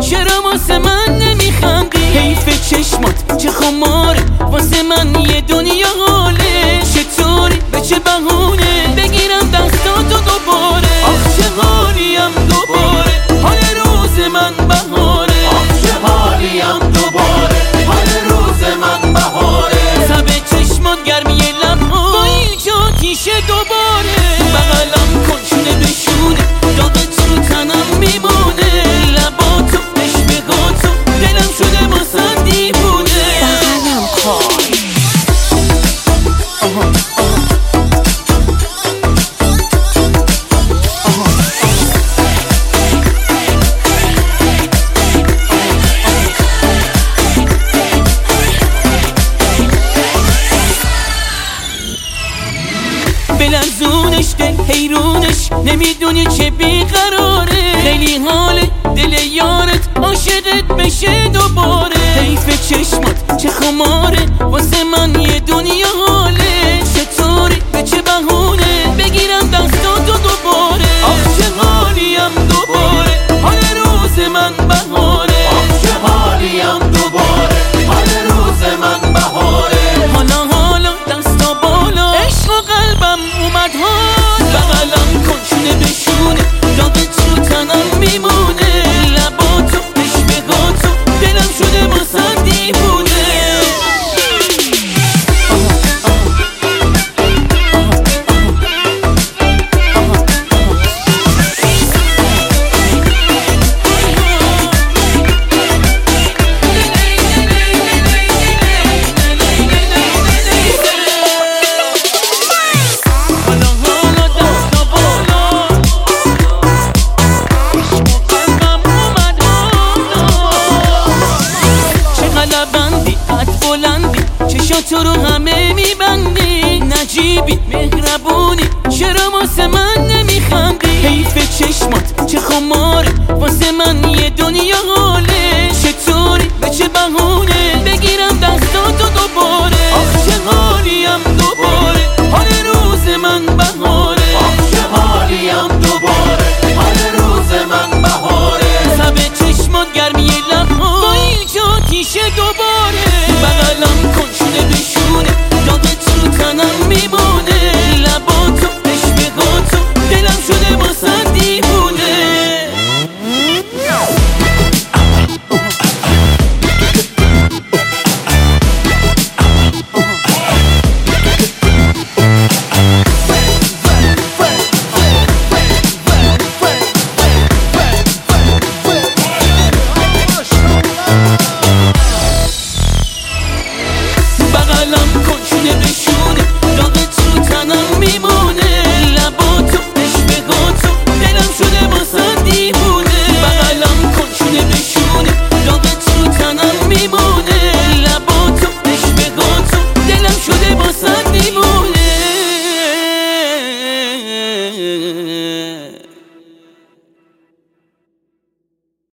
چرا واسه من نمیخندی؟ حیف چشمات چه خماره، واسه من یه دنیا حاله. چطوری به چه بهونه بگیرم دستاتو دوباره؟ آخ چه حالیم دوباره، حال روز من بهاره. آخ چه حالیم دوباره، حال روز من بهاره. سب چشمات گرمی لبها با اینجا تیشه دوباره. بغلم کن شونه بشونه، داغت رو تنم میمونه. لباتو اشبهاتو دلم شده واسه دیوونه. بغلم کن بلرزونش دل حیرونش، نمیدونی چه بیقراره. خیلی حاله دل یارت عاشقت بشه دوباره. حیف چشمات چه خماره، واسه من یه دنیا حاله. چطوری به چه بهونه بگیرم دستاتو دوباره؟ آخ چه حالیم دوباره، حال روز من بهاره. آخ چه حالیم دوباره، حال روز من بهاره. حالا دستا بالا، عشق و قلبم اومد حال. بغلم کن شونه بشونه، داغت رو تنم میمونه. لباتو اشبهاتو دلم شده واسه دیوونه. چشاتو رو همه میبندی، نجیبی مهربونی، چرا واسه من نمیخندی؟ حیف چشمات چه خماره، واسه من یه دنیا حاله. چطوری به چه بهونه